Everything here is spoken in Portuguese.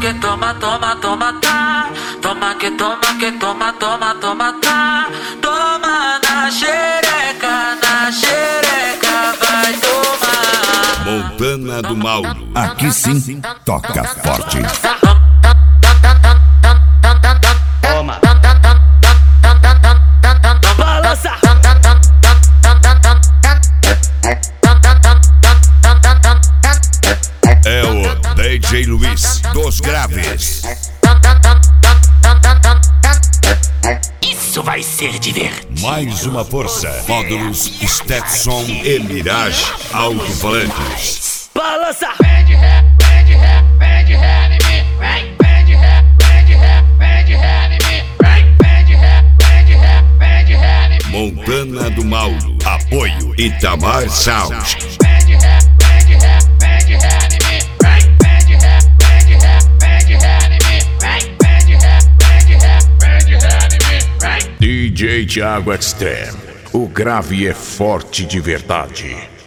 que toma, toma, toma, tá. Toma que toma, que toma, toma, toma, tá. Toma na xereca, vai tomar. Montana do Mauro. Aqui sim, toca forte. Toma. Balança. É o DJ Luiz dos Graves. Isso vai ser divertido. Mais uma força. Módulos Stetson e Mirage Alto-Falantes. Balança. Vem de ré em mim. Vem de ré em mim. Vem de ré em mim. Montana do Mauro. Apoio Itamar Sound. Vem de ré em mim. Vem de ré em mim. Vem de ré em mim. DJ Thiago Extreme. O grave é forte de verdade.